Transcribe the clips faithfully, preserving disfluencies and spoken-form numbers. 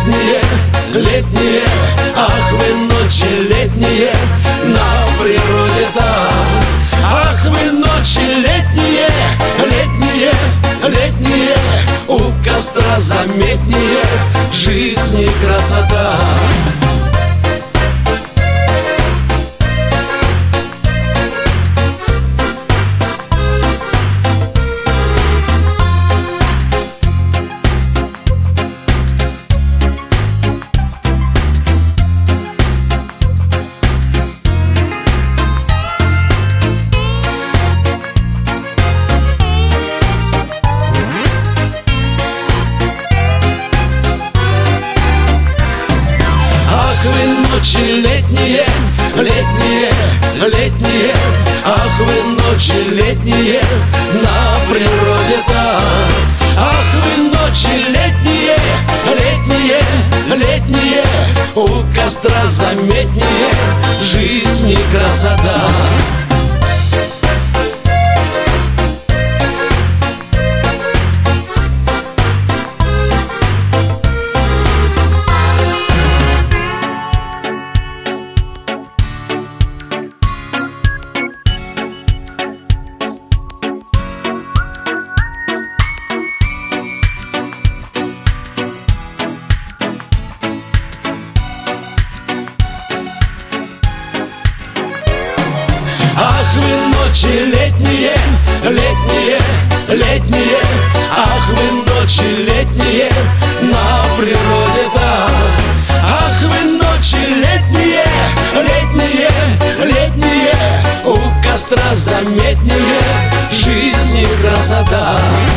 летние, летние, ах вы ночи летние, на природе там. Ах вы ночи летние, летние, летние, у костра заметнее жизни красота. Ах вы ночи летние, летние, летние, ах вы ночи летние, на природе там. Ах вы ночи летние, летние, летние, у костра заметнее жизни красота. Ах вы ночи летние, летние, летние, ах вы ночи летние, на природе там. Ах вы ночи летние, летние, летние, у костра заметнее жизни красота.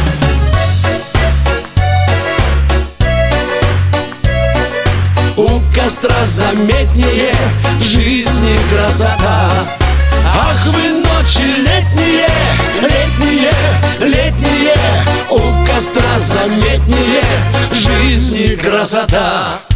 У костра заметнее жизни красота. Ах вы ночи летние, летние, летние, у костра заметнее жизни красота.